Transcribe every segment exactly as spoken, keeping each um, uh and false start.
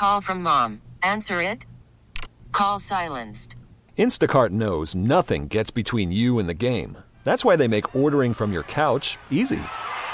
Call from mom. Answer it. Call silenced. Instacart knows nothing gets between you and the game. That's why they make ordering from your couch easy.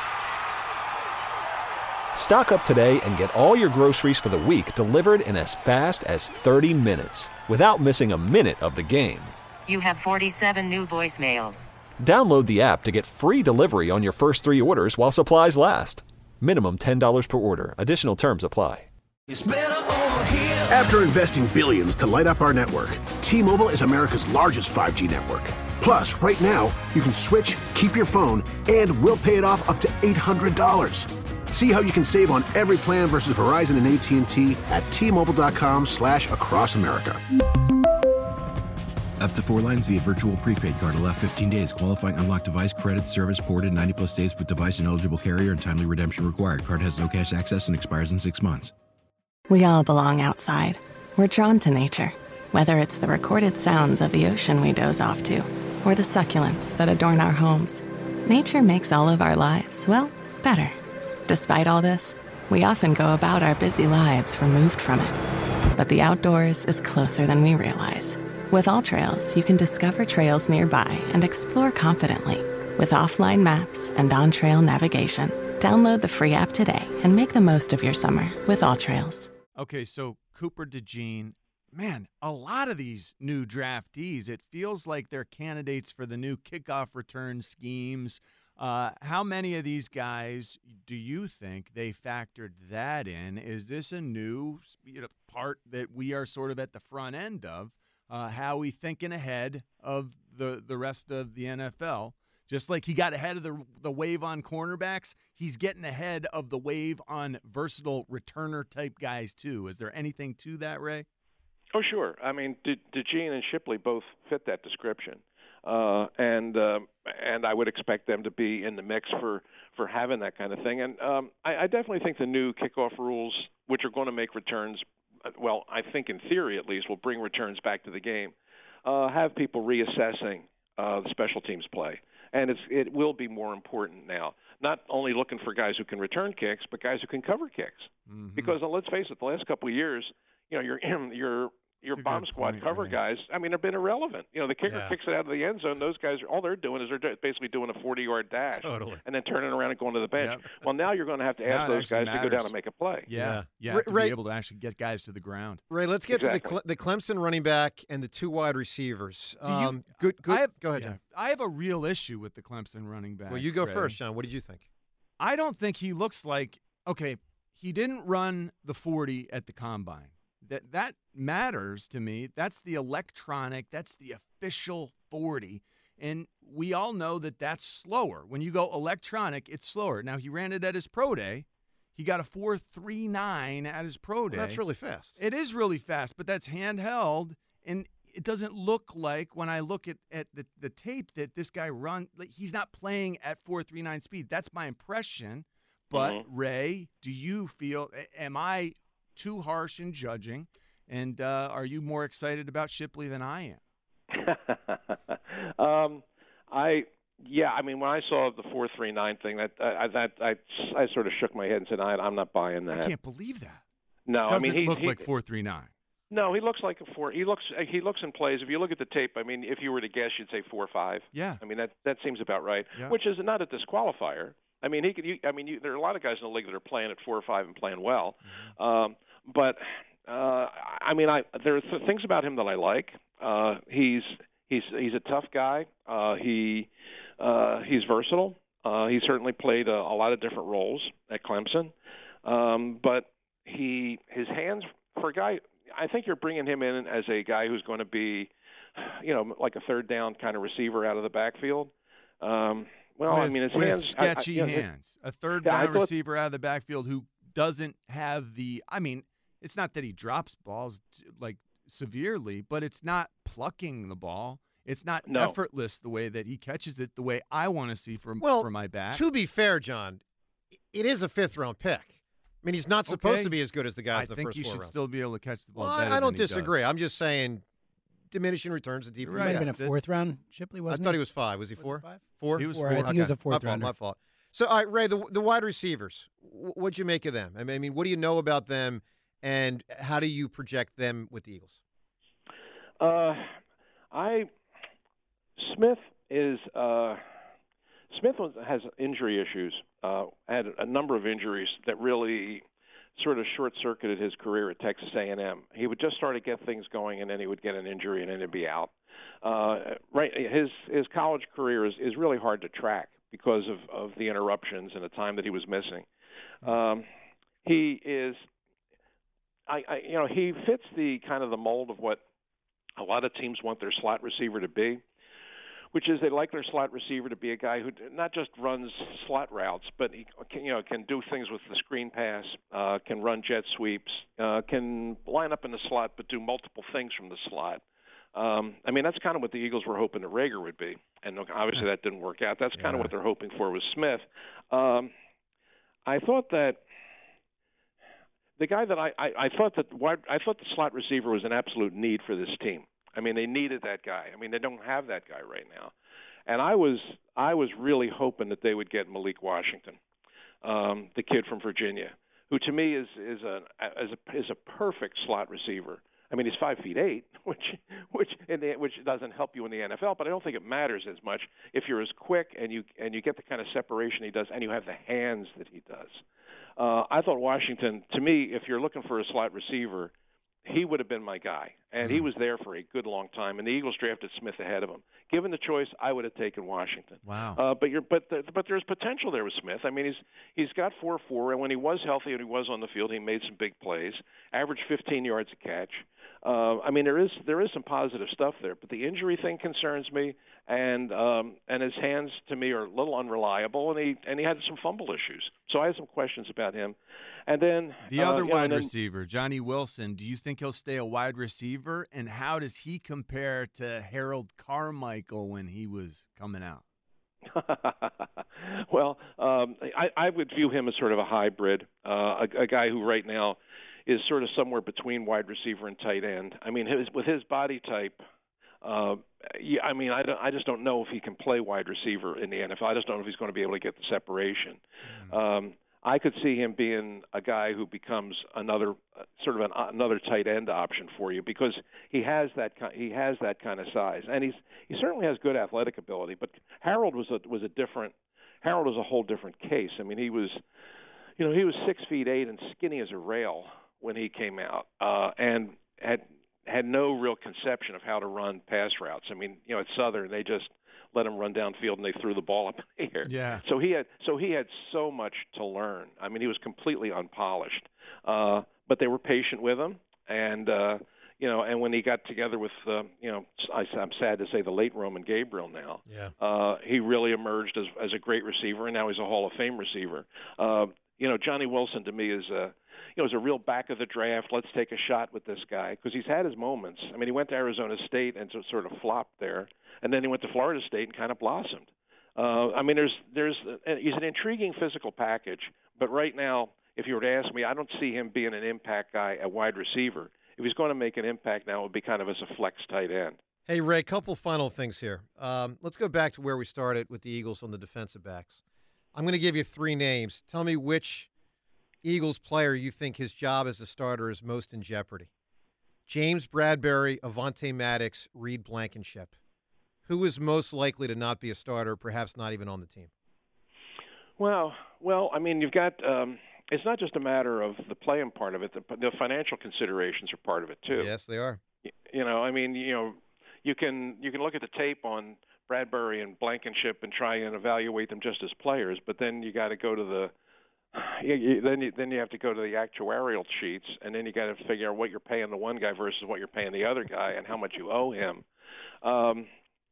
Stock up today and get all your groceries for the week delivered in as fast as thirty minutes without missing a minute of the game. You have forty-seven new voicemails. Download the app to get free delivery on your first three orders while supplies last. Minimum ten dollars per order. Additional terms apply. It's better over here. After investing billions to light up our network, T-Mobile is America's largest five G network. Plus, right now, you can switch, keep your phone, and we'll pay it off up to eight hundred dollars. See how you can save on every plan versus Verizon and A T and T at T-Mobile.com slash across America. Up to four lines via virtual prepaid card. Allow fifteen days. Qualifying unlocked device credit service ported ninety plus days with device and eligible carrier and timely redemption required. Card has no cash access and expires in six months. We all belong outside. We're drawn to nature. Whether it's the recorded sounds of the ocean we doze off to, or the succulents that adorn our homes, nature makes all of our lives, well, better. Despite all this, we often go about our busy lives removed from it. But the outdoors is closer than we realize. With AllTrails, you can discover trails nearby and explore confidently. With offline maps and on-trail navigation, download the free app today and make the most of your summer with AllTrails. Okay, so Cooper DeJean, man, a lot of these new draftees, it feels like they're candidates for the new kickoff return schemes. Uh, how many of these guys do you think they factored that in? Is this a new you know, part that we are sort of at the front end of? Uh, how are we thinking ahead of the, the rest of the N F L? Just like he got ahead of the the wave on cornerbacks, he's getting ahead of the wave on versatile returner-type guys, too. Is there anything to that, Ray? Oh, sure. I mean, De- DeJean and Shipley both fit that description. Uh, and uh, and I would expect them to be in the mix for, for having that kind of thing. And um, I, I definitely think the new kickoff rules, which are going to make returns, well, I think in theory at least, will bring returns back to the game, uh, have people reassessing uh, the special teams play. And it's, it will be more important now, not only looking for guys who can return kicks, but guys who can cover kicks. Mm-hmm. Because uh, let's face it, the last couple of years, you know, your your your bomb squad point, cover right. guys, I mean, have been irrelevant. You know, the kicker yeah. kicks it out of the end zone. Those guys, all they're doing is they're basically doing a forty-yard dash totally. and then turning around and going to the bench. Yep. Well, now you're going to have to ask those guys matters. to go down and make a play. Yeah, yeah, yeah to Ray, be able to actually get guys to the ground. Ray, let's get exactly. to the Cle- the Clemson running back and the two wide receivers. Do you, um, good, good. Have, go ahead, yeah, John. I have a real issue with the Clemson running back. Well, you go Ray. first, John. What did you think? I don't think he looks like – okay, he didn't run the forty at the Combine. That that matters to me. That's the electronic. That's the official forty. And we all know that that's slower. When you go electronic, it's slower. Now, he ran it at his pro day. He got a four three nine at his pro day. Well, that's really fast. It is really fast, but that's handheld. And it doesn't look like, when I look at, at the, the tape, that this guy run like he's not playing at four three nine speed. That's my impression. But, mm-hmm. Ray, do you feel – am I – too harsh in judging, and uh, are you more excited about Shipley than I am? um, I yeah, I mean when I saw the four three nine thing, that I that I, I sort of shook my head and said, I, I'm not buying that. I can't believe that. No, Doesn't I mean he look he, like four three nine. No, he looks like a four. He looks he looks in plays. If you look at the tape, I mean, if you were to guess, you'd say four five. Yeah. I mean that that seems about right. Yeah. Which is not a disqualifier. I mean he could. You, I mean you, there are a lot of guys in the league that are playing at four or five and playing well, mm-hmm. um, but. Uh, I mean, I there are th- things about him that I like. Uh, he's he's he's a tough guy. Uh, he uh, he's versatile. Uh, he certainly played a, a lot of different roles at Clemson. Um, but he his hands for a guy. I think you're bringing him in as a guy who's going to be, you know, like a third down kind of receiver out of the backfield. Um, well, with, I mean, his with hands sketchy I, I, you know, hands. A third yeah, down thought, receiver out of the backfield who doesn't have the. I mean. It's not that he drops balls like severely, but it's not plucking the ball. It's not no. effortless the way that he catches it, the way I want to see from well, for my back. To be fair, John, it is a fifth round pick. I mean, he's not supposed okay. to be as good as the guys I in the think first you four should rounds. still be able to catch the ball. Well, better I don't than disagree. I'm just saying, diminishing returns at deep. Right. Might have been a fourth round. Shipley wasn't. I thought he was five. Was he was four? Five? Four. He was four. four. I think okay. he was a fourth my rounder. fault. My fault. So, all right, Ray, the the wide receivers. What'd you make of them? I mean, what do you know about them and how do you project them with the Eagles? Uh, I Smith is uh, Smith has injury issues. Uh, had a number of injuries that really sort of short-circuited his career at Texas A and M. He would just start to get things going, and then he would get an injury, and then he'd be out. Uh, right, his his college career is, is really hard to track because of, of the interruptions and the time that he was missing. Um, he is, I, I you know, he fits the kind of the mold of what a lot of teams want their slot receiver to be, which is they like their slot receiver to be a guy who not just runs slot routes, but he can, you know, can do things with the screen pass, uh, can run jet sweeps, uh, can line up in the slot, but do multiple things from the slot. Um, I mean, that's kind of what the Eagles were hoping that Rager would be, and obviously that didn't work out. That's kind yeah. of what they're hoping for with Smith. Um, I thought that the guy that I, I, I thought that I thought the slot receiver was an absolute need for this team. I mean, they needed that guy. I mean, they don't have that guy right now, and I was I was really hoping that they would get Malik Washington, um, the kid from Virginia, who to me is is a is a is a perfect slot receiver. I mean, he's five feet eight, which which in the, which doesn't help you in the N F L, but I don't think it matters as much if you're as quick and you and you get the kind of separation he does, and you have the hands that he does. Uh, I thought Washington, to me, if you're looking for a slot receiver, he would have been my guy, and he was there for a good long time. And the Eagles drafted Smith ahead of him. Given the choice, I would have taken Washington. Wow! Uh, but you're, but the, but there's potential there with Smith. I mean, he's he's got four four, and when he was healthy and he was on the field, he made some big plays. Averaged fifteen yards a catch. Uh, I mean, there is there is some positive stuff there, but the injury thing concerns me, and um, and his hands to me are a little unreliable, and he and he had some fumble issues. So I have some questions about him. And then the uh, other yeah, wide then, receiver, Johnny Wilson. Do you think he'll stay a wide receiver? And how does he compare to Harold Carmichael when he was coming out? well, um, I, I would view him as sort of a hybrid, uh, a, a guy who right now is sort of somewhere between wide receiver and tight end. I mean, his, with his body type, uh, yeah, I mean, I, don't, I just don't know if he can play wide receiver in the N F L. I just don't know if he's going to be able to get the separation. Mm-hmm. Um, I could see him being a guy who becomes another uh, sort of an, uh, another tight end option for you because he has that he has that kind of size, and he's he certainly has good athletic ability. But Harold was a was a different Harold was a whole different case. I mean, he was, you know, he was six feet eight and skinny as a rail when he came out, uh, and had had no real conception of how to run pass routes. I mean, you know, at Southern they just let him run downfield and they threw the ball up in the air. Yeah. So he had so he had so much to learn. I mean, he was completely unpolished, uh, but they were patient with him, and uh, you know, and when he got together with, uh, you know, I, I'm sad to say the late Roman Gabriel now. Yeah. Uh, he really emerged as as a great receiver, and now he's a Hall of Fame receiver. Uh, you know, Johnny Wilson to me is a you know, is a real back of the draft. Let's take a shot with this guy because he's had his moments. I mean, he went to Arizona State and so, sort of flopped there, and then he went to Florida State and kind of blossomed. Uh, I mean, there's there's uh, he's an intriguing physical package, but right now, if you were to ask me, I don't see him being an impact guy at wide receiver. If he's going to make an impact now, it would be kind of as a flex tight end. Hey, Ray, couple final things here. Um, let's go back to where we started with the Eagles on the defensive backs. I'm going to give you three names. Tell me which Eagles player you think his job as a starter is most in jeopardy. James Bradbury, Avonte Maddox, Reed Blankenship. Who is most likely to not be a starter, perhaps not even on the team? Well, well, I mean, you've got um, it's not just a matter of the playing part of it. The, the financial considerations are part of it too. Yes, they are. You know, I mean, you know, you can you can look at the tape on Bradbury and Blankenship and try and evaluate them just as players, but then you got to go to the You, you, then you then you have to go to the actuarial sheets, and then you got to figure out what you're paying the one guy versus what you're paying the other guy, and how much you owe him. Um,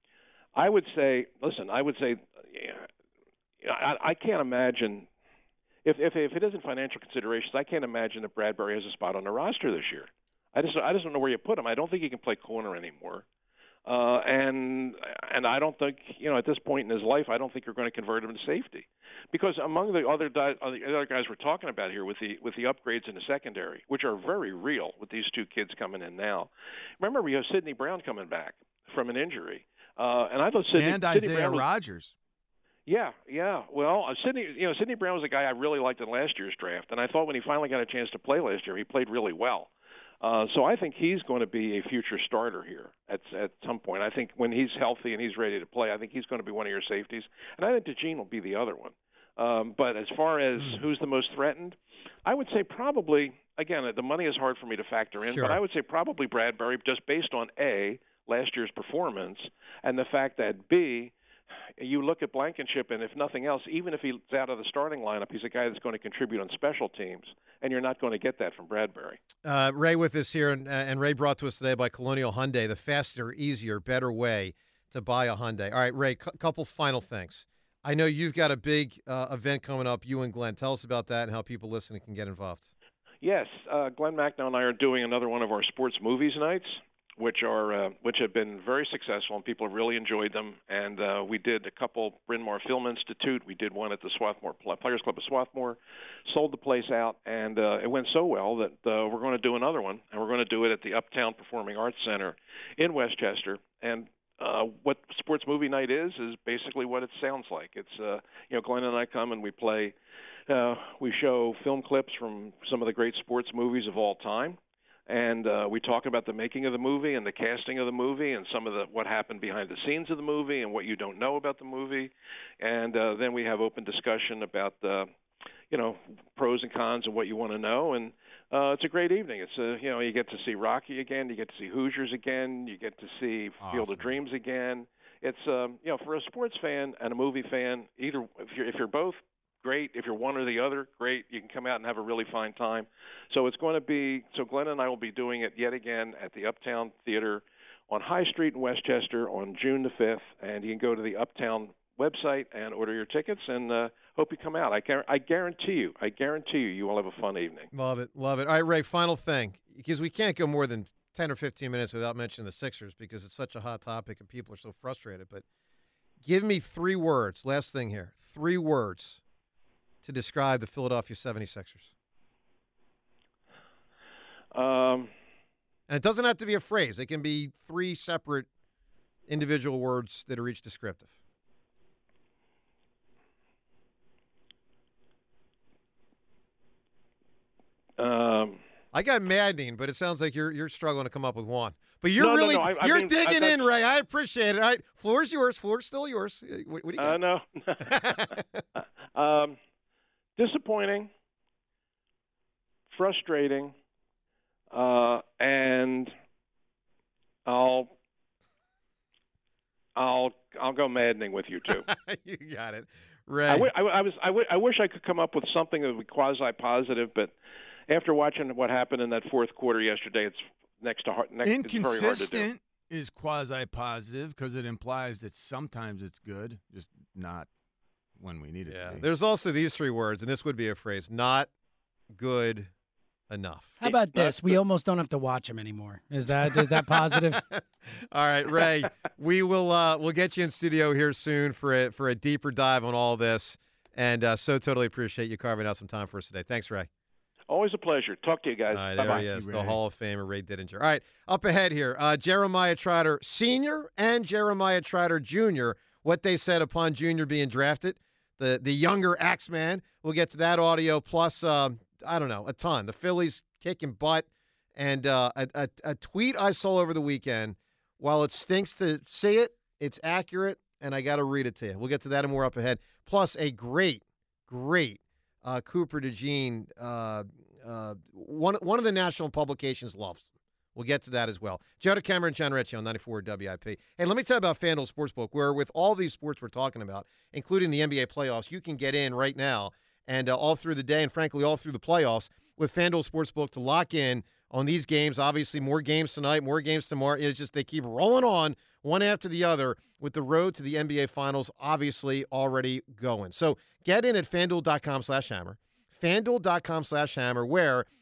I would say, listen, I would say, yeah, I, I can't imagine if, if if it isn't financial considerations, I can't imagine that Bradbury has a spot on the roster this year. I just I just don't know where you put him. I don't think he can play corner anymore. Uh, and and I don't think, you know, at this point in his life, I don't think you're going to convert him to safety, because among the other di- the other guys we're talking about here with the with the upgrades in the secondary, which are very real with these two kids coming in now. Remember, we have Sidney Brown coming back from an injury, uh, and I thought Sidney and Sidney Isaiah Brown was, Rodgers. Yeah, yeah. Well, uh, Sidney, you know, Sidney Brown was a guy I really liked in last year's draft, and I thought when he finally got a chance to play last year, he played really well. Uh, so I think he's going to be a future starter here at at some point. I think when he's healthy and he's ready to play, I think he's going to be one of your safeties, and I think DeJean will be the other one. Um, but as far as who's the most threatened, I would say probably, again, the money is hard for me to factor in, Sure. but I would say probably Bradbury, just based on A, last year's performance, and the fact that B, you look at Blankenship, and if nothing else, even if he's out of the starting lineup, he's a guy that's going to contribute on special teams, and you're not going to get that from Bradbury. Uh, Ray with us here, and, uh, and Ray brought to us today by Colonial Hyundai, the faster, easier, better way to buy a Hyundai. All right, Ray, a cu- couple final things. I know you've got a big uh, event coming up, you and Glenn. Tell us about that and how people listening can get involved. Yes, uh, Glenn Macnow and I are doing another one of our sports movies nights, which are uh, which have been very successful, and people have really enjoyed them. And uh, we did a couple, Bryn Mawr Film Institute. We did one at the Swarthmore Players Club of Swarthmore, sold the place out, and uh, it went so well that uh, we're going to do another one, and we're going to do it at the Uptown Performing Arts Center in Westchester. And uh, what sports movie night is is basically what it sounds like. It's uh, you know, Glenn and I come and we play. Uh, we show film clips from some of the great sports movies of all time. And uh, we talk about the making of the movie and the casting of the movie and some of the what happened behind the scenes of the movie and what you don't know about the movie. And uh, then we have open discussion about the, you know, pros and cons and what you want to know. And uh, it's a great evening. It's a, you know, you get to see Rocky again, you get to see Hoosiers again, you get to see Awesome. Field of Dreams again. It's um, you know, for a sports fan and a movie fan, either if you're if you're both. Great. If you're one or the other, great. You can come out and have a really fine time. So it's going to be, so Glenn and I will be doing it yet again at the Uptown Theater on High Street in Westchester on June the fifth. And you can go to the Uptown website and order your tickets, and uh, hope you come out. I, gar- I guarantee you, I guarantee you, you will have a fun evening. Love it. Love it. All right, Ray, final thing, because we can't go more than ten or fifteen minutes without mentioning the Sixers because it's such a hot topic and people are so frustrated. But give me three words. Last thing here. Three words to describe the Philadelphia seventy-sixers. Um, and it doesn't have to be a phrase. It can be three separate individual words that are each descriptive. Um, I got maddening, but it sounds like you're you're struggling to come up with one. But you're no, really no, no, I, I you're mean, digging I, in, Ray. I appreciate it. All right, floor's yours. Floor's still yours. What, what do you uh, got? no. um, disappointing, frustrating, uh, and I'll I'll I'll go maddening with you too. You got it, Ray. I, w- I, w- I was I, w- I wish I could come up with something that would be quasi positive, but after watching what happened in that fourth quarter yesterday, it's next to hard. Next, it's very hard to do. Inconsistent is quasi-positive because it implies that sometimes it's good, just not when we need it Yeah. to be. There's also these three words, and this would be a phrase: not good enough. How about this? We almost don't have to watch him anymore. Is that is that positive? All right, Ray. we will uh, we'll get you in studio here soon for a for a deeper dive on all this, and uh, so totally appreciate you carving out some time for us today. Thanks, Ray. Always a pleasure. Talk to you guys. All right, Bye-bye. there he is, the Hall of Famer, Ray Didinger. All right, up ahead here, uh, Jeremiah Trotter Senior and Jeremiah Trotter Junior, what they said upon Junior being drafted, the, the younger Axeman. We'll get to that audio, plus, um, I don't know, a ton. The Phillies kicking butt, and uh, a, a, a tweet I saw over the weekend. While it stinks to see it, it's accurate, and I got to read it to you. We'll get to that and more up ahead, plus a great, great Uh, Cooper DeJean, uh, uh, one one of the national publications loves him. We'll get to that as well. Joe DeCamera and John Ritchie on ninety-four W I P. Hey, let me tell you about FanDuel Sportsbook, where with all these sports we're talking about, including the N B A playoffs, you can get in right now and uh, all through the day and, frankly, all through the playoffs with FanDuel Sportsbook to lock in on these games. Obviously, more games tonight, more games tomorrow. It's just they keep rolling on one after the other with the road to the N B A Finals obviously already going. So get in at FanDuel.com slash hammer. FanDuel.com slash hammer, where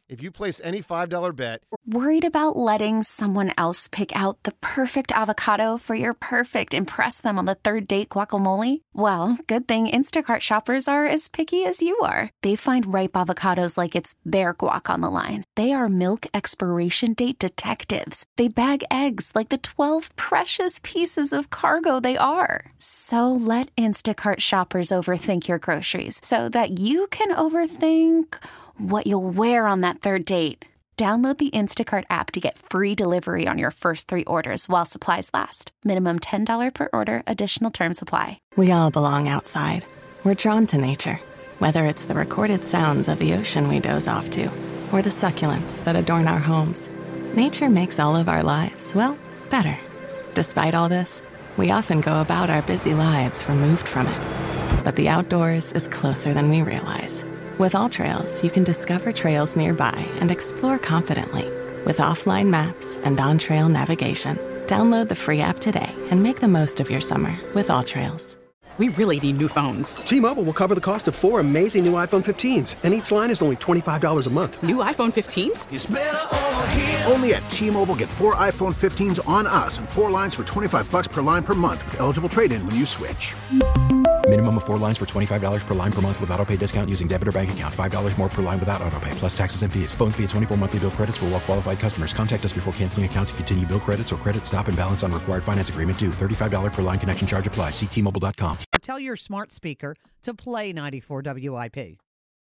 If you place any five dollar bet. Worried about letting someone else pick out the perfect avocado for your perfect impress them on the third date guacamole? Well, good thing Instacart shoppers are as picky as you are. They find ripe avocados like it's their guac on the line. They are milk expiration date detectives. They bag eggs like the twelve precious pieces of cargo they are. So let Instacart shoppers overthink your groceries so that you can overthink what you'll wear on that third date. Download the Instacart app to get free delivery on your first three orders while supplies last. Minimum ten dollars per order. Additional terms apply. We all belong outside. We're drawn to nature, whether it's the recorded sounds of the ocean we doze off to, or the succulents that adorn our homes. Nature makes all of our lives, well, better. Despite all this, we often go about our busy lives removed from it. But the outdoors is closer than we realize. With AllTrails, you can discover trails nearby and explore confidently. With offline maps and on-trail navigation, download the free app today and make the most of your summer with AllTrails. We really need new phones. T-Mobile will cover the cost of four amazing new iPhone fifteens, and each line is only twenty-five dollars a month. New iPhone fifteens? It's better over here. Only at T-Mobile, get four iPhone fifteens on us and four lines for twenty-five bucks per line per month with eligible trade-in when you switch. Minimum of four lines for twenty-five dollars per line per month with autopay discount using debit or bank account. five dollars more per line without autopay, plus taxes and fees. Phone fee at twenty-four monthly bill credits for well-qualified customers. Contact us before canceling account to continue bill credits or credit stop and balance on required finance agreement due. thirty-five dollars per line connection charge applies. See T Mobile dot com. Tell your smart speaker to play ninety-four W I P.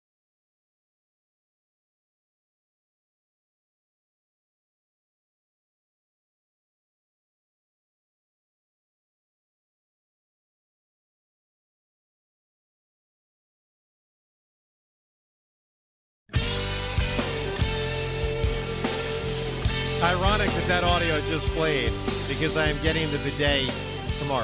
Ironic that that audio just played because I am getting the bidet tomorrow.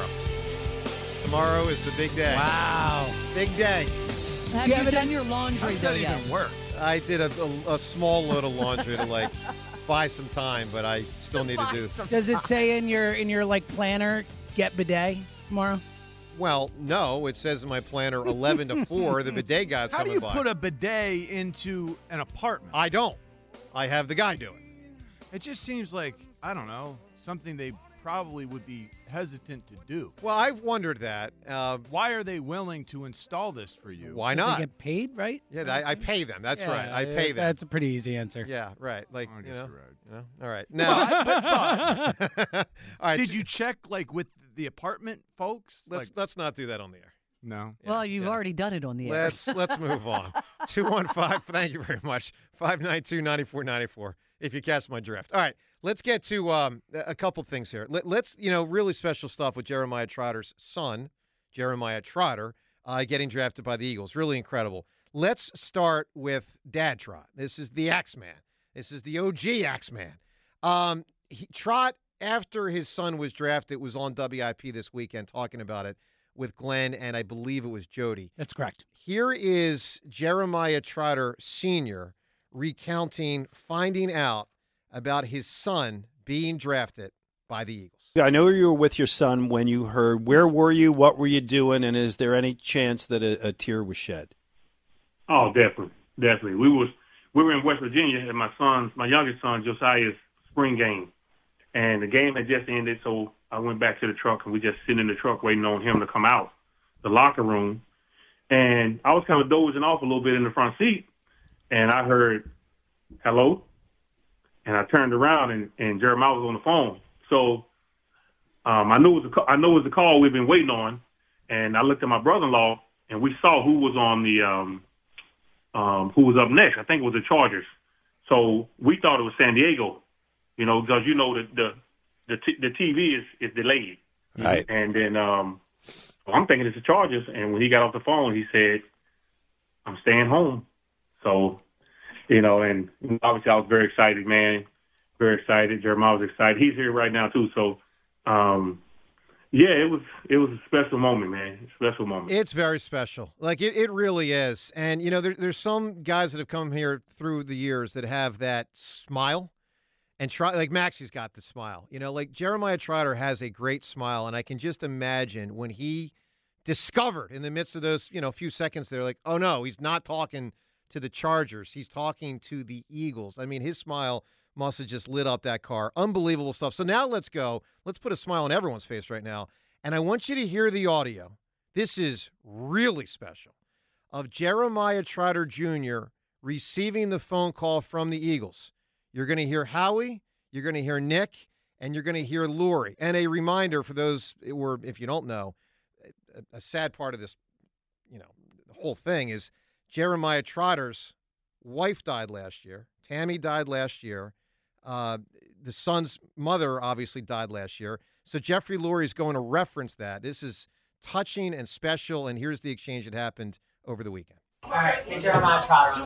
Tomorrow is the big day. Wow. Big day. Have you, you done your laundry, though, yet? Even work. I did a, a, a small load of laundry to, like, buy some time, but I still need to do. Does it say in your, in your like, planner, get bidet tomorrow? Well, no. It says in my planner eleven to four, the bidet guy's How coming do you by. put a bidet into an apartment? I don't. I have the guy do it. It just seems like, I don't know, something they probably would be hesitant to do. Well, I've wondered that. Uh, Why are they willing to install this for you? Why not? They get paid, right? Yeah, I, I pay them. That's Yeah, right. I pay them. That's a pretty easy answer. Yeah, right. Like, I you guess know, you're right. you know? All right. Now, But- but- all right. Did you check like with the apartment folks? Let's Like, let's not do that on the air. no. Yeah, Well, you've yeah. already done it on the air. Let's let's move on. two one five, thank you very much. five nine two, nine four nine four if you catch my drift. All right, let's get to um, a couple things here. Let, let's, you know, really special stuff with Jeremiah Trotter's son, Jeremiah Trotter, uh, getting drafted by the Eagles. Really incredible. Let's start with Dad Trot. This is the Axeman. This is the O G Axeman. Um, he, Trot, after his son was drafted, was on W I P this weekend talking about it with Glenn, and I believe it was Jody. That's correct. Here is Jeremiah Trotter Senior recounting finding out about his son being drafted by the Eagles. I know you were with your son when you heard. Where were you? What were you doing? And is there any chance that a, a tear was shed? Oh, definitely, definitely. We was we were in West Virginia at my son's, my youngest son Josiah's spring game, and the game had just ended. So I went back to the truck, and we just sitting in the truck waiting on him to come out the locker room. And I was kind of dozing off a little bit in the front seat, and I heard hello, and I turned around, and, and Jeremiah was on the phone. So um, I knew it was a, I know it was the call we've been waiting on, and I looked at my brother-in-law, and we saw who was on the um, um, who was up next. I think it was the Chargers. So we thought it was San Diego, you know, because you know the the the, t- the T V is, is delayed, right? And then um, I'm thinking it's the Chargers. And when he got off the phone, he said, "I'm staying home." So, you know, and obviously I was very excited, man, very excited. Jeremiah was excited. He's here right now too. So, um, yeah, it was it was a special moment, man. A special moment. It's very special. Like, it, it really is. And, you know, there, there's some guys that have come here through the years that have that smile. And try, like Maxie's got the smile. You know, like Jeremiah Trotter has a great smile. And I can just imagine when he discovered in the midst of those, you know, few seconds there, like, oh, no, he's not talking to the Chargers. He's talking to the Eagles. I mean, his smile must have just lit up that car. Unbelievable stuff. So now let's go. Let's put a smile on everyone's face right now. And I want you to hear the audio. This is really special. Of Jeremiah Trotter Junior receiving the phone call from the Eagles. You're going to hear Howie, you're going to hear Nick, and you're going to hear Lurie. And a reminder for those, or if you don't know, a, a sad part of this, you know, the whole thing is Jeremiah Trotter's wife died last year. Tammy died last year. Uh, the son's mother obviously died last year. So Jeffrey Lurie is going to reference that. This is touching and special, and here's the exchange that happened over the weekend. All right, hey, Jeremiah Trotter.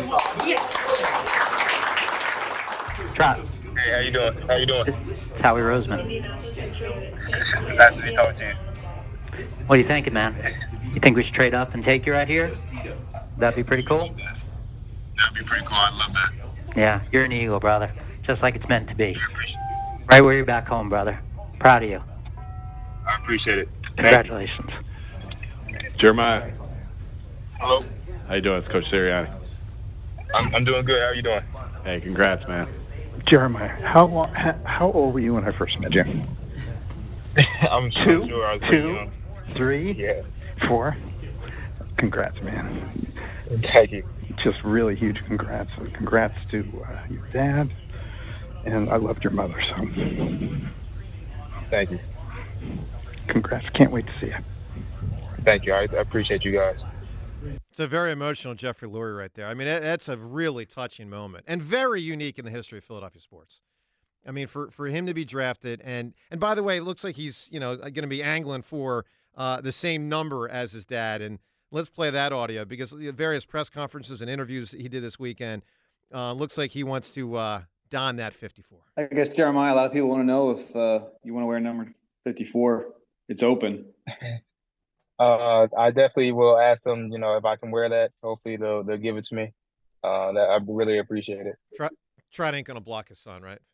Trot. Hey, how you doing? How you doing? It's Howie Roseman. Nice to be talking to you. What are you thinking, man? You think we should trade up and take you right here? That'd be pretty cool? That'd be pretty cool. I'd love that. Yeah, you're an Eagle, brother. Just like it's meant to be. Right where you're back home, brother. Proud of you. I appreciate it. Congratulations. Jeremiah. Hello. How you doing? It's Coach Sirianni. I'm I'm doing good. How are you doing? Hey, congrats, man. Jeremiah, how long, how old were you when I first met you? I'm two, sure I was two, three, yeah, four. Congrats, man. Thank you. Just really huge congrats. Congrats to uh, your dad, and I loved your mother, so. Thank you. Congrats. Can't wait to see you. Thank you. I, I appreciate you guys. It's a very emotional Jeffrey Lurie right there. I mean, that's a really touching moment and very unique in the history of Philadelphia sports. I mean, for, for him to be drafted, and and by the way, it looks like he's, you know, going to be angling for uh, the same number as his dad. And let's play that audio because the various press conferences and interviews he did this weekend, uh, looks like he wants to uh, don that fifty-four. I guess, Jeremiah, a lot of people want to know if uh, you want to wear number fifty-four. It's open. Uh, I definitely will ask them, you know, if I can wear that. Hopefully they'll they'll give it to me. Uh, that I really appreciate it. Try, Trot ain't going to block his son, right?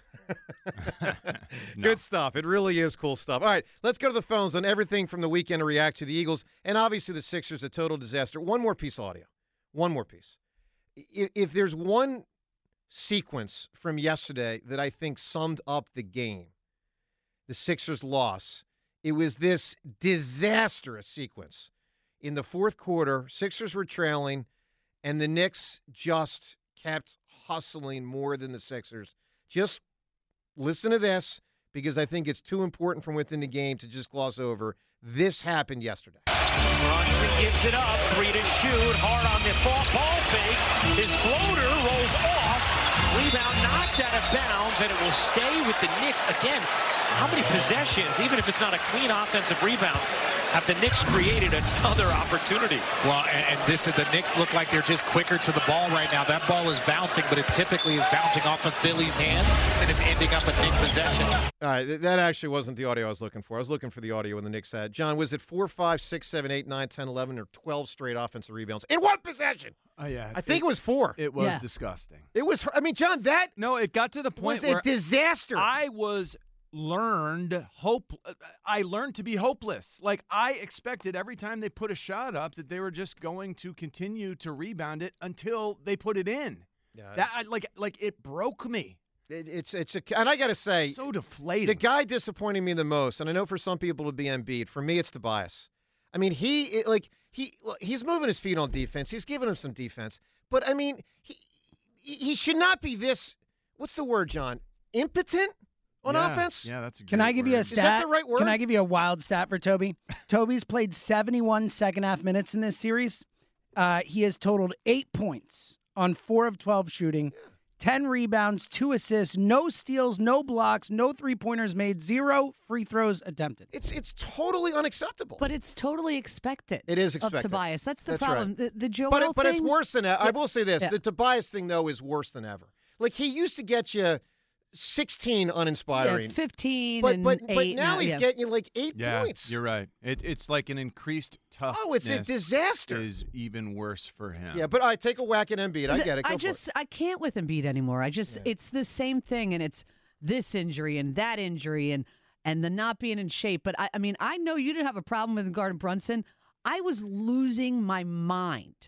No. Good stuff. It really is cool stuff. All right, let's go to the phones on everything from the weekend to react to the Eagles and obviously the Sixers, a total disaster. One more piece of audio. One more piece. If, if there's one sequence from yesterday that I think summed up the game, the Sixers' loss, it was this disastrous sequence. In the fourth quarter, Sixers were trailing, and the Knicks just kept hustling more than the Sixers. Just listen to this, because I think it's too important from within the game to just gloss over. This happened yesterday. Brunson gives it up, three to shoot, hard on the ball, ball fake. His floater rolls off, rebound knocked out of bounds, and it will stay with the Knicks. Again, how many possessions, even if it's not a clean offensive rebound, have the Knicks created another opportunity? Well, and, and this is the Knicks look like they're just quicker to the ball right now. That ball is bouncing, but it typically is bouncing off of Philly's hands, and it's ending up a Knicks possession. All right, th- that actually wasn't the audio I was looking for. I was looking for the audio when the Knicks had. John, was it four, five, six, seven, eight, nine, ten, eleven, or twelve straight offensive rebounds in one possession? Oh, yeah. I think it, it was four. It was yeah. disgusting. It was, I mean, John, that No, it got to the point was where a disaster. I was learned hope I learned to be hopeless. Like, I expected every time they put a shot up that they were just going to continue to rebound it until they put it in. Yeah, that I, like like it broke me. It, it's it's a, and I got to say, so deflating. The guy disappointing me the most, and I know for some people it'll be Embiid. For me, it's Tobias. I mean, he it, like he he's moving his feet on defense. He's giving him some defense, but I mean, he he should not be this. What's the word, John? Impotent. On yeah, offense? Yeah, that's a Can I give word. you a stat? Is that the right word? Can I give you a wild stat for Toby? Toby's played seventy-one second half minutes in this series. Uh, he has totaled eight points on four of twelve shooting, ten rebounds, two assists, no steals, no blocks, no three-pointers made, zero free throws attempted. It's it's totally unacceptable. But it's totally expected. It is expected. Of Tobias. That's the That's problem. right. The, the Joel but it, but thing, it's worse than ever. I Yeah. will say this: Yeah. the Tobias thing, though, is worse than ever. Like, he used to get you sixteen uninspiring, Yeah, fifteen but and but eight but now now, he's yeah. getting you like eight Yeah, points. you're right. It, it's like an increased toughness. Oh, it's a disaster. Is even worse for him. Yeah, but I take a whack at Embiid. I get it. Go I for just it. I can't with Embiid anymore. I just it's the same thing, and it's this injury and that injury and and the not being in shape. But I, I mean, I know you didn't have a problem with Gordon Brunson. I was losing my mind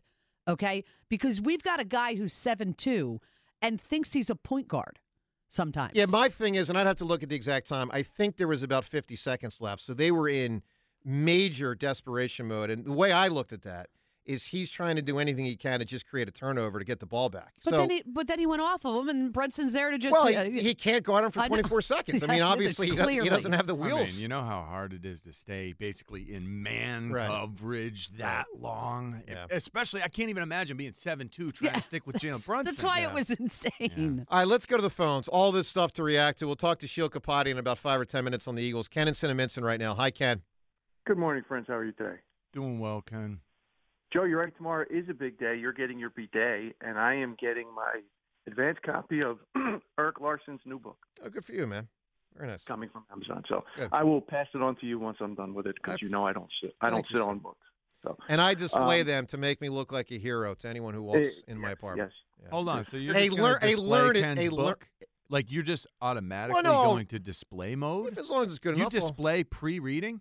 okay? Because we've got a guy who's seven two and thinks he's a point guard sometimes. Yeah, my thing is, and I'd have to look at the exact time, I think there was about fifty seconds left, so they were in major desperation mode. And the way I looked at that is he's trying to do anything he can to just create a turnover to get the ball back. But so, then he, but then he went off of him, and Brunson's there to just. well, uh, he, he can't guard him for I know. twenty-four seconds. I mean, obviously, he, doesn't, he doesn't have the wheels. I mean, you know how hard it is to stay basically in man Right. coverage that long. Yeah. Especially, I can't even imagine being seven two trying Yeah, to stick with Jalen that's- Brunson. That's why Yeah. it was insane. All right, let's go to the phones. All this stuff to react to. We'll talk to Sheil Kapati in about five or ten minutes on the Eagles. Ken in Cinnaminson right now. Hi, Ken. Good morning, friends. How are you today? Doing well, Ken. Joe, you're right. Tomorrow is a big day. You're getting your B-Day, and I am getting my advanced copy of Eric Larson's new book. Oh, good for you, man. Very nice. Coming from Amazon. So Good. I will pass it on to you once I'm done with it because you know I don't sit. I don't Thank you, sit sir. on books. So And I display um, them to make me look like a hero to anyone who walks eh, in my yes, apartment. yes. Hold on. So you're A just lear- going to a display learned- Ken's a lear- book? Like you're just automatically no. going to display mode? If as long as it's good you enough. I'll- display pre-reading?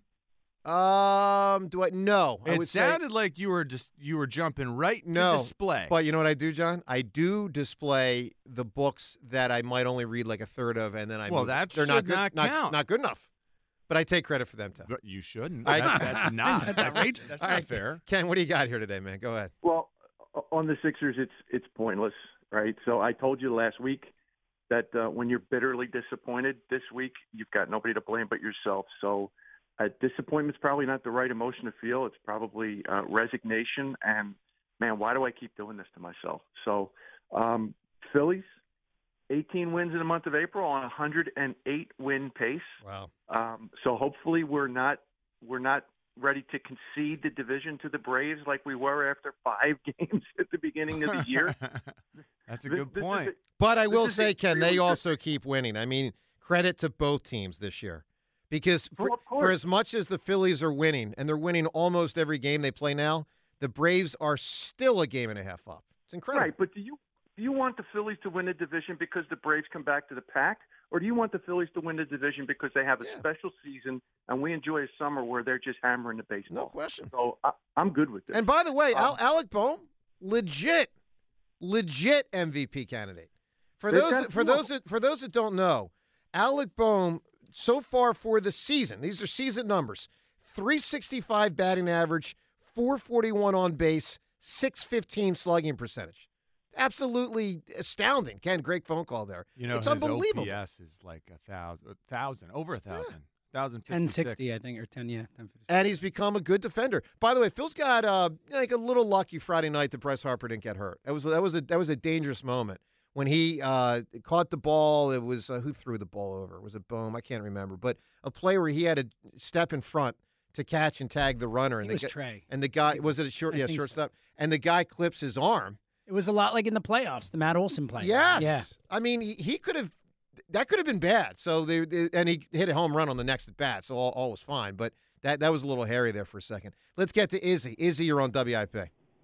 Um, do I? No. I It would sounded say, like you were just you were jumping right no to display. But you know what I do, John? I do display the books that I might only read like a third of, and then I Well, move. that they're should not good, not count. not good enough. But I take credit for them too. But you shouldn't. I- That- that's not. That's That's, outrageous. that's All not right, fair. Ken, what do you got here today, man? Go ahead. Well, on the Sixers, it's it's pointless, right? So I told you last week that uh, when you're bitterly disappointed this week, you've got nobody to blame but yourself. So uh, disappointment's probably not the right emotion to feel. It's probably uh, resignation and, man, why do I keep doing this to myself? So um, Phillies, eighteen wins in the month of April on a one hundred eight win pace. Wow. Um, so hopefully we're not we're not ready to concede the division to the Braves like we were after five games at the beginning of the year. That's a This- good this is point. a- But I this will is say, a Ken, really they good- also keep winning. I mean, credit to both teams this year. Because for, Well, of for course. as much as the Phillies are winning, and they're winning almost every game they play now, the Braves are still a game and a half up. It's incredible. Right, but do you do you want the Phillies to win the division because the Braves come back to the pack, or do you want the Phillies to win the division because they have a special season and we enjoy a summer where they're just hammering the baseball? No question. So I, I'm good with this. And by the way, Um, Al- Alec Boehm, legit, legit M V P candidate. For They've those got that, for two of those that, for those that don't know, Alec Boehm so far for the season, these are season numbers: three sixty-five batting average, four forty-one on base, six fifteen slugging percentage. Absolutely astounding. Ken, great phone call there. You know, it's his unbelievable. O P S is like a thousand, a thousand, over a thousand, thousand ten sixty, I think, or ten, yeah, ten fifty. And he's become a good defender. By the way, Phil's got uh, like a little lucky Friday night that Bryce Harper didn't get hurt. That was that was a that was a dangerous moment when he uh, caught the ball. It was uh, who threw the ball over? Was it Boehm? I can't remember. But a play where he had to step in front to catch and tag the runner. And It the was guy- Trey. And the guy was it a short? I Yeah, think so. shortstop. And the guy clips his arm. It was a lot like in the playoffs, the Matt Olson play. Yes. Yeah. I mean, he, he could have. That could have been bad. So they, they- and he hit a home run on the next at bat, so all, all was fine. But that that was a little hairy there for a second. Let's get to Izzy. Izzy, you're on W I P.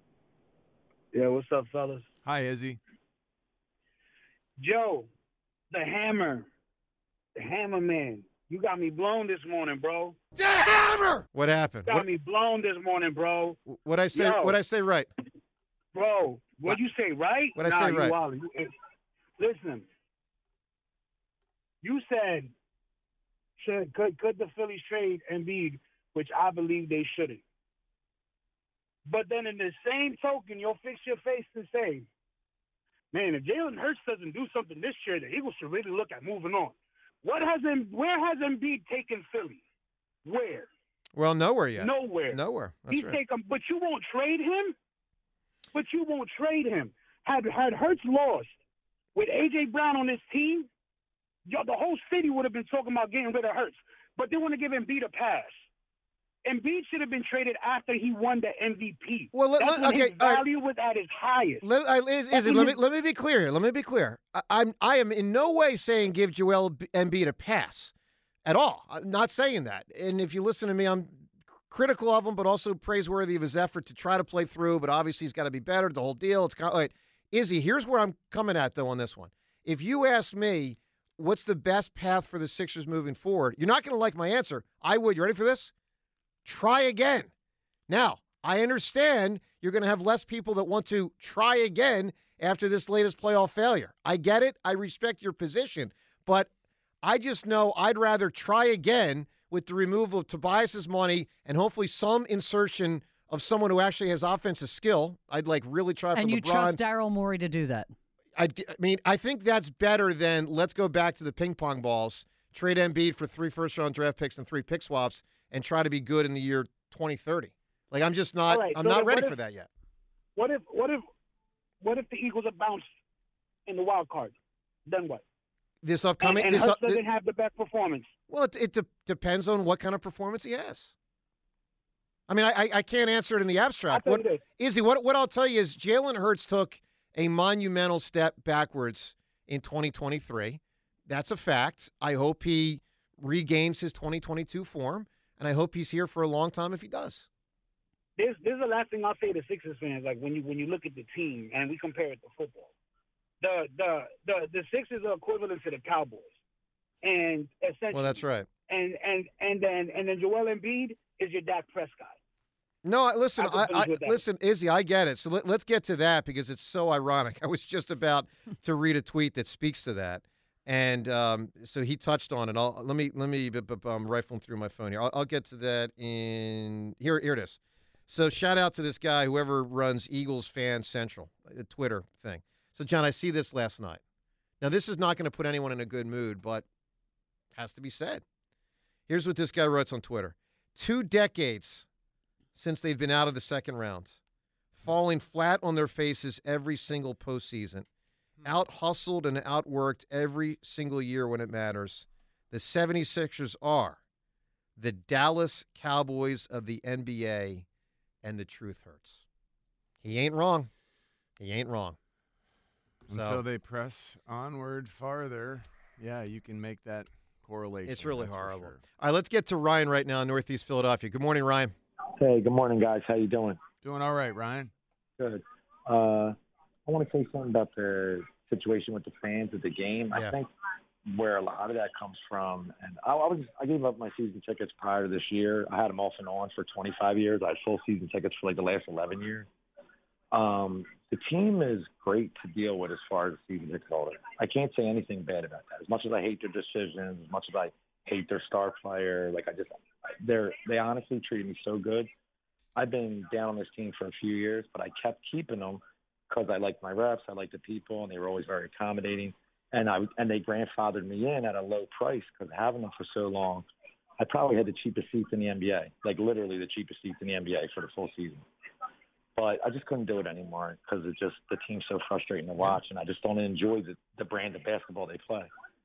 Yeah, what's up, fellas? Hi, Izzy. Joe, the hammer, the hammer man. You got me blown this morning, bro. The hammer. What happened? Got What, me blown this morning, bro. what I say? Yo. What I say? Right. Bro, what you say, right? What'd I nah, say you right? wildin'. You- eh, Listen, you said should could could the Phillies trade Embiid, which I believe they shouldn't. But then in the same token, you'll fix your face and say, man, if Jalen Hurts doesn't do something this year, the Eagles should really look at moving on. What has Em- where has Embiid taken Philly? Where? Well, nowhere yet. Nowhere. Nowhere. That's He's right. taken, but you won't trade him. But you won't trade him. Had had Hurts lost with A J Brown on his team, yo, the whole city would have been talking about getting rid of Hurts. But they want to give Embiid a pass. Embiid should have been traded after he won the M V P. Well, let- That's let- when okay, his all right. value was at its highest. Let, I, is, That's is it, when let me his- let me be clear here. Let me be clear. I, I'm I am in no way saying give Joel B- Embiid a pass at all. I'm not saying that. And if you listen to me, I'm critical of him, but also praiseworthy of his effort to try to play through. But obviously, he's got to be better. The whole deal. It's kind of like Izzy. Here's where I'm coming at though on this one. If you ask me, what's the best path for the Sixers moving forward? You're not going to like my answer. I would. You ready for this? Try again. Now, I understand you're going to have less people that want to try again after this latest playoff failure. I get it. I respect your position. But I just know I'd rather try again with the removal of Tobias's money and hopefully some insertion of someone who actually has offensive skill. I'd like really try for And you LeBron. trust Daryl Morey to do that? I'd, I mean, I think that's better than let's go back to the ping pong balls, trade Embiid for three first-round draft picks and three pick swaps, and try to be good in the year twenty thirty. Like, I'm just not. Right, I'm so not then ready what for if- that yet. What if what if what if the Eagles are bounced in the wild card? Then what? This upcoming. And, and this Hurts up, doesn't have the best performance. Well, it, it de- depends on what kind of performance he has. I mean, I, I, I can't answer it in the abstract. I'll What, tell you Izzy, what, what I'll tell you is Jalen Hurts took a monumental step backwards in twenty twenty-three. That's a fact. I hope he regains his twenty twenty-two form, and I hope he's here for a long time if he does. This this is the last thing I'll say to Sixers fans. Like when you when you look at the team and we compare it to football, the the the the Sixers are equivalent to the Cowboys, and essentially. Well, that's right. And and and then and then Joel Embiid is your Dak Prescott. No, I- listen, I can I, finish I, with that. listen, Izzy, I get it. So let, let's get to that because it's so ironic. I was just about to read a tweet that speaks to that, and um, so he touched on it. I'll, let me let me b- b- um, rifling through my phone here. I'll, I'll get to that in here. Here it is. So shout out to this guy, whoever runs Eagles Fan Central, a Twitter thing. So John, I see this last night. Now this is not going to put anyone in a good mood, but has to be said. Here's what this guy writes on Twitter: Two decades since they've been out of the second round, falling flat on their faces every single postseason, out-hustled and outworked every single year when it matters. The seventy-sixers are the Dallas Cowboys of the N B A, and the truth hurts. He ain't wrong. He ain't wrong. Until So- they press onward farther, yeah, you can make that correlation. It's really that's for horrible. sure. All right, let's get to Ryan right now in Northeast Philadelphia. Good morning, Ryan. Hey, good morning, guys. How you doing? Doing all right, Ryan. Good. Uh, I want to say something about the situation with the fans at the game. Yeah. I think where a lot of that comes from, and I, I was I gave up my season tickets prior to this year. I had them off and on for twenty-five years. I had full season tickets for like the last eleven years. Um, the team is great to deal with as far as season ticket holder. I can't say anything bad about that. As much as I hate their decisions, as much as I hate their star player, like I just they're they honestly treated me so good. I've been down on this team for a few years, but I kept keeping them because I liked my reps, I liked the people, and they were always very accommodating. And I and they grandfathered me in at a low price because having them for so long, I probably had the cheapest seats in the N B A, like literally the cheapest seats in the N B A for the full season. But I just couldn't do it anymore because it just the team's so frustrating to watch, and I just don't enjoy the, the brand of basketball they play.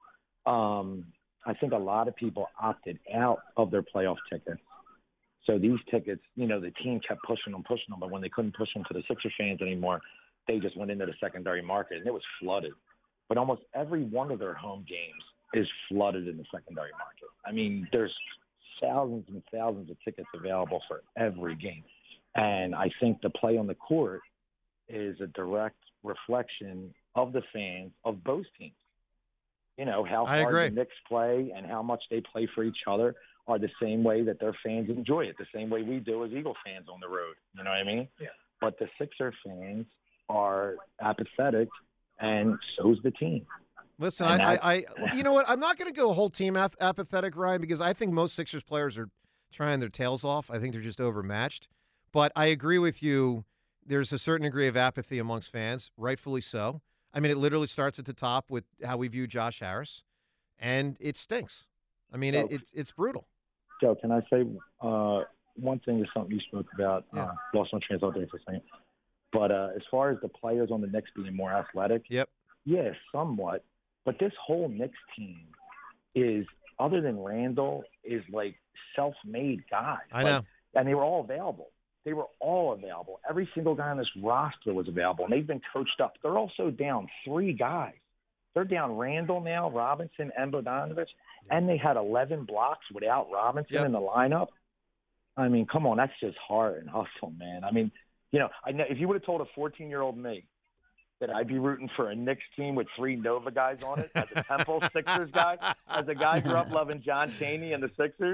Um, I think a lot of people opted out of their playoff tickets. So these tickets, you know, the team kept pushing them, pushing them, but when they couldn't push them to the Sixer fans anymore, they just went into the secondary market, and it was flooded. But almost every one of their home games is flooded in the secondary market. I mean, there's thousands and thousands of tickets available for every game. And I think the play on the court is a direct reflection of the fans of both teams. You know, how I hard agree. the Knicks play and how much they play for each other are the same way that their fans enjoy it, the same way we do as Eagle fans on the road. You know what I mean? Yeah. But the Sixer fans are apathetic, and so's the team. Listen, And I, that- I, I, you know what? I'm not going to go whole team ap- apathetic, Ryan, because I think most Sixers players are trying their tails off. I think they're just overmatched. But I agree with you. There's a certain degree of apathy amongst fans, rightfully so. I mean, it literally starts at the top with how we view Josh Harris, and it stinks. I mean, it, it, it's brutal. Joe, can I say uh, one thing is something you spoke about? Yeah. Uh, lost my train of thought there for a second. But uh, as far as the players on the Knicks being more athletic, yep, yeah, somewhat. But this whole Knicks team is, other than Randall, is like self-made guys. I Like, know. and they were all available. They were all available. Every single guy on this roster was available, and they've been coached up. They're also down three guys. They're down Randall now, Robinson, and Bogdanovich, and they had eleven blocks without Robinson Yep. in the lineup. I mean, come on, that's just heart and hustle, man. I mean, you know, I know, if you would have told a fourteen-year-old me that I'd be rooting for a Knicks team with three Nova guys on it, as a Temple Sixers guy, as a guy who grew up loving John Chaney and the Sixers,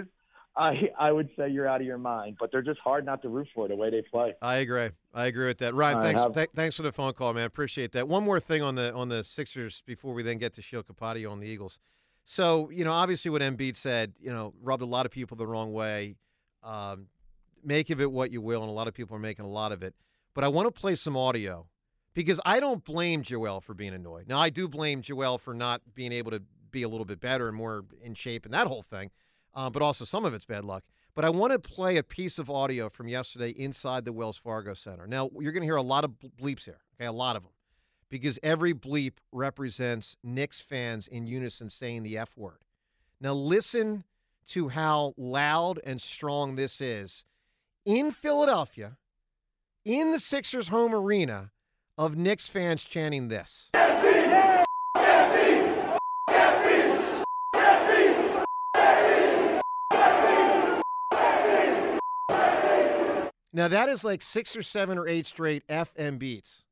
I I would say you're out of your mind, but they're just hard not to root for the way they play. I agree. I agree with that. Ryan, All right, thanks have- th- thanks for the phone call, man. Appreciate that. One more thing on the on the Sixers before we then get to Sheil Kapadia on the Eagles. So, you know, obviously what Embiid said, you know, rubbed a lot of people the wrong way. Um, make of it what you will, and a lot of people are making a lot of it. But I want to play some audio because I don't blame Joel for being annoyed. Now, I do blame Joel for not being able to be a little bit better and more in shape and that whole thing, uh, but also some of it's bad luck. But I want to play a piece of audio from yesterday inside the Wells Fargo Center. Now, you're going to hear a lot of bleeps here, okay, a lot of them, because every bleep represents Knicks fans in unison saying the F word. Now, listen to how loud and strong this is in Philadelphia, in the Sixers' home arena, of Knicks fans chanting this. Now, that is like six or seven or eight straight F M beats.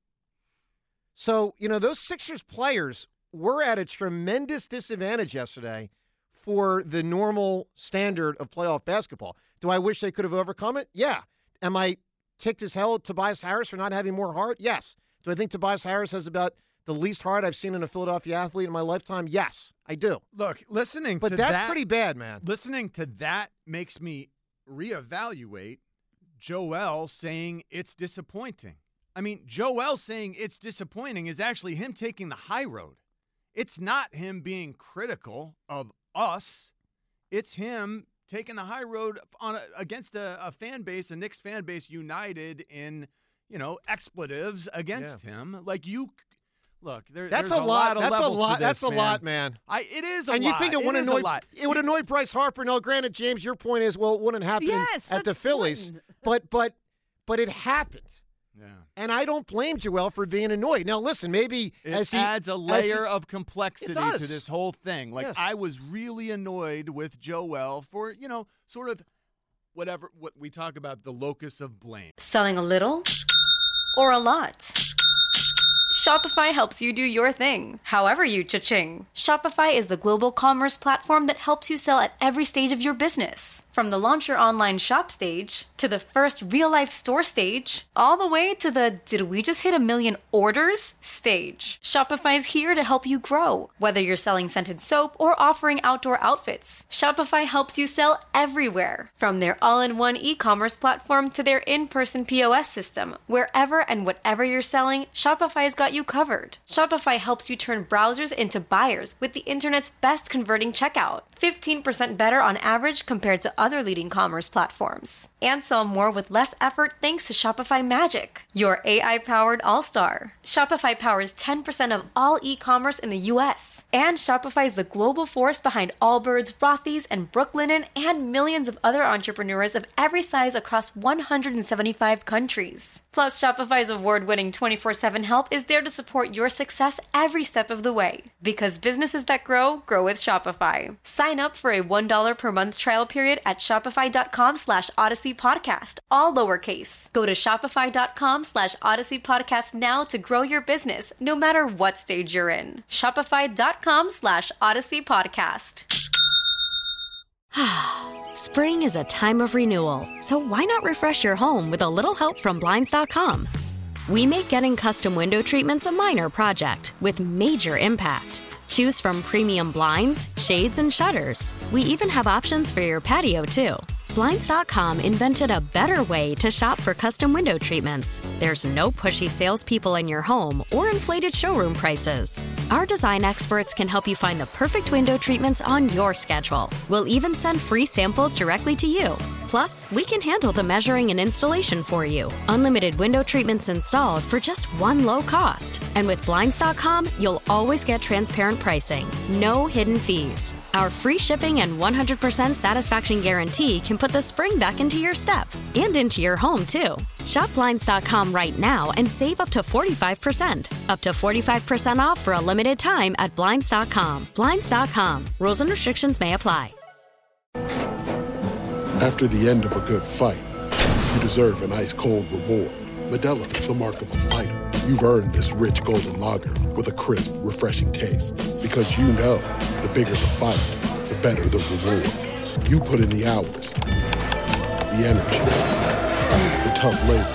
So, you know, those Sixers players were at a tremendous disadvantage yesterday for the normal standard of playoff basketball. Do I wish they could have overcome it? Yeah. Am I ticked as hell at Tobias Harris for not having more heart? Yes. Do I think Tobias Harris has about the least heart I've seen in a Philadelphia athlete in my lifetime? Yes, I do. Look, listening but to that's that, pretty bad, man. Listening to that makes me reevaluate Joel saying it's disappointing. I mean, Joel saying it's disappointing is actually him taking the high road. It's not him being critical of us. It's him taking the high road on a, against a, a fan base, a Knicks fan base united in, you know, expletives against Yeah. him. Like you, look, there, That's there's a a lot. lot of That's a levels to lot. this, That's a man. lot, man. I it is a and lot. you think it, it would is a annoy lot. it would annoy Bryce Harper? No, granted, James, your point is, well, it wouldn't happen Yes, at the that's Phillies, fun. but but but it happened. Yeah. And I don't blame Joel for being annoyed. Now, listen, maybe It as he adds a as layer he- of complexity It does. to this whole thing. Like Yes. I was really annoyed with Joel for, you know, sort of whatever what we talk about, the locus of blame. Selling a little or a lot? Shopify helps you do your thing, however you cha-ching. Shopify is the global commerce platform that helps you sell at every stage of your business. From the launch your online shop stage, to the first real-life store stage, all the way to the did we just hit a million orders stage. Shopify's here to help you grow. Whether you're selling scented soap or offering outdoor outfits, Shopify helps you sell everywhere. From their all-in-one e-commerce platform to their in-person P O S system, wherever and whatever you're selling, Shopify's got you covered. Shopify helps you turn browsers into buyers with the internet's best converting checkout. fifteen percent better on average compared to other leading commerce platforms. And sell more with less effort thanks to Shopify Magic, your A I-powered all-star. Shopify powers ten percent of all e-commerce in the U S. And Shopify is the global force behind Allbirds, Rothy's, and Brooklinen, and millions of other entrepreneurs of every size across one hundred seventy-five countries. Plus, Shopify's award-winning twenty-four seven help is there to support your success every step of the way. Because businesses that grow, grow with Shopify. Sign up for a one dollar per month trial period at shopify.com slash Odyssey Podcast, all lowercase. Go to shopify.com slash Odyssey Podcast now to grow your business, no matter what stage you're in. Shopify.com slash Odyssey Podcast. Spring is a time of renewal, so why not refresh your home with a little help from Blinds dot com? We make getting custom window treatments a minor project with major impact. Choose from premium blinds, shades, and shutters. We even have options for your patio, too. Blinds dot com invented a better way to shop for custom window treatments. There's no pushy salespeople in your home or inflated showroom prices. Our design experts can help you find the perfect window treatments on your schedule. We'll even send free samples directly to you. Plus, we can handle the measuring and installation for you. Unlimited window treatments installed for just one low cost. And with Blinds dot com, you'll always get transparent pricing. No hidden fees. Our free shipping and one hundred percent satisfaction guarantee can put the spring back into your step and into your home, too. Shop Blinds dot com right now and save up to forty-five percent. Up to forty-five percent off for a limited time at Blinds dot com. Blinds dot com. Rules and restrictions may apply. After the end of a good fight, you deserve an ice-cold reward. Modelo is the mark of a fighter. You've earned this rich golden lager with a crisp, refreshing taste. Because you know, the bigger the fight, the better the reward. You put in the hours, the energy, the tough labor.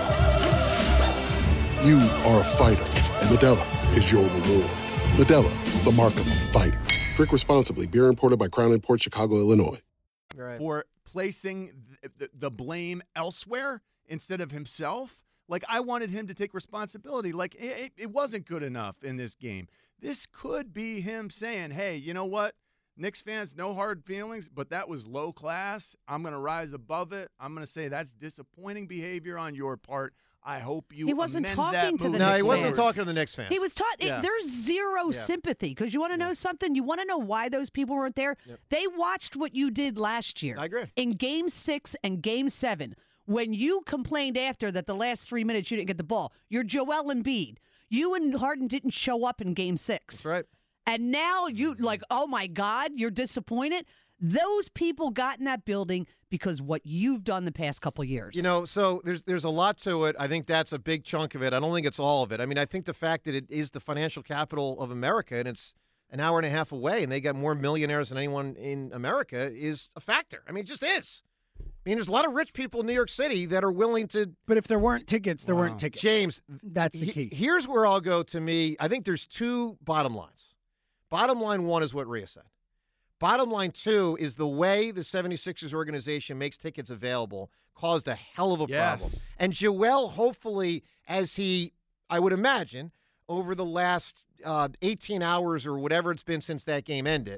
You are a fighter, and Modelo is your reward. Modelo, the mark of a fighter. Drink responsibly. Beer imported by Crown Imports, Chicago, Illinois. Right. For placing the, the, the blame elsewhere instead of himself. Like, I wanted him to take responsibility. Like, it, it wasn't good enough in this game. This could be him saying, hey, you know what? Knicks fans, no hard feelings, but that was low class. I'm going to rise above it. I'm going to say that's disappointing behavior on your part. I hope you He wasn't amend talking that to the moving No, Knicks he wasn't fans. talking to the Knicks fans. He was taught. Yeah. There's zero Yeah. sympathy because you want to know something. You want to know why those people weren't there. Yep. They watched what you did last year. I agree. In Game Six and Game Seven, when you complained after that the last three minutes you didn't get the ball, you're Joel Embiid. You and Harden didn't show up in Game Six. That's right. And now you like, oh my God, you're disappointed. Those people got in that building because what you've done the past couple years. You know, so there's there's a lot to it. I think that's a big chunk of it. I don't think it's all of it. I mean, I think the fact that it is the financial capital of America and it's an hour and a half away and they got more millionaires than anyone in America is a factor. I mean, it just is. I mean, there's a lot of rich people in New York City that are willing to. But if there weren't tickets, there Wow. weren't tickets. James, that's the he- key. Here's where I'll go to me. I think there's two bottom lines. Bottom line one is what Rhea said. Bottom line two is the way the seventy-sixers organization makes tickets available caused a hell of a Yes. problem. And Joel, hopefully, as he, I would imagine, over the last uh, eighteen hours or whatever it's been since that game ended,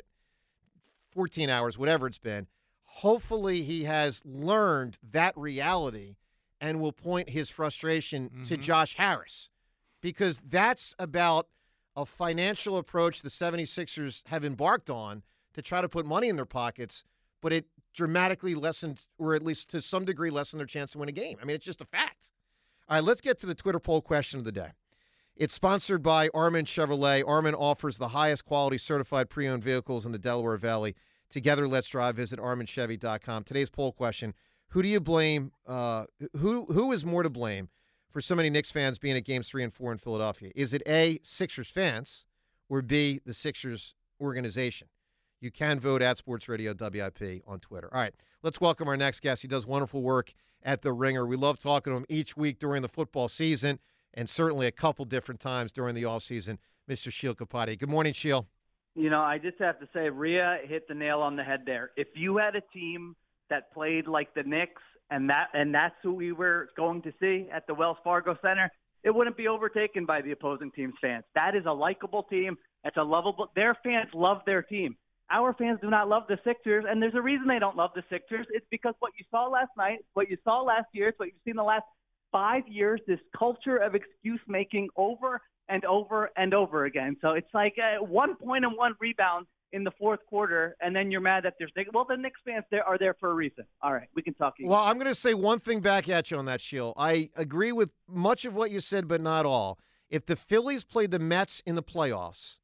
fourteen hours, whatever it's been, hopefully he has learned that reality and will point his frustration to Mm-hmm. Josh Harris. Because that's about a financial approach the seventy-sixers have embarked on to try to put money in their pockets, but it dramatically lessened, or at least to some degree lessened their chance to win a game. I mean, it's just a fact. All right, let's get to the Twitter poll question of the day. It's sponsored by Armin Chevrolet. Armin offers the highest quality certified pre-owned vehicles in the Delaware Valley. Together, let's drive. Visit armin chevy dot com. Today's poll question, who do you blame, uh, who who is more to blame for so many Knicks fans being at games three and four in Philadelphia? Is it A, Sixers fans, or B, the Sixers organization? You can vote at Sports Radio W I P on Twitter. All right, let's welcome our next guest. He does wonderful work at The Ringer. We love talking to him each week during the football season and certainly a couple different times during the offseason, Mister Sheil Kapadia. Good morning, Sheil. You know, I just have to say, Rhea hit the nail on the head there. If you had a team that played like the Knicks, and that and that's who we were going to see at the Wells Fargo Center, it wouldn't be overtaken by the opposing team's fans. That is a likable team. It's a lovable. Their fans love their team. Our fans do not love the Sixers, and there's a reason they don't love the Sixers. It's because what you saw last night, what you saw last year, it's what you've seen the last five years, this culture of excuse-making over and over and over again. So it's like uh, one point and one rebound in the fourth quarter, and then you're mad that there's – well, the Knicks fans there are there for a reason. All right, we can talk. Again. Well, I'm going to say one thing back at you on that, Sheil. I agree with much of what you said, but not all. If the Phillies played the Mets in the playoffs,